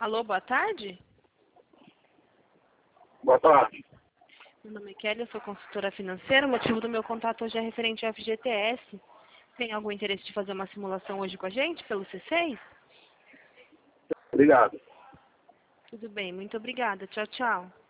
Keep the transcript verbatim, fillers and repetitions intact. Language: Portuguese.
Alô, boa tarde? Boa tarde. Meu nome é Kelly, eu sou consultora financeira. O motivo do meu contato hoje é referente ao F G T S. Tem algum interesse de fazer uma simulação hoje com a gente, pelo C seis? Obrigado. Tudo bem, muito obrigada. Tchau, tchau.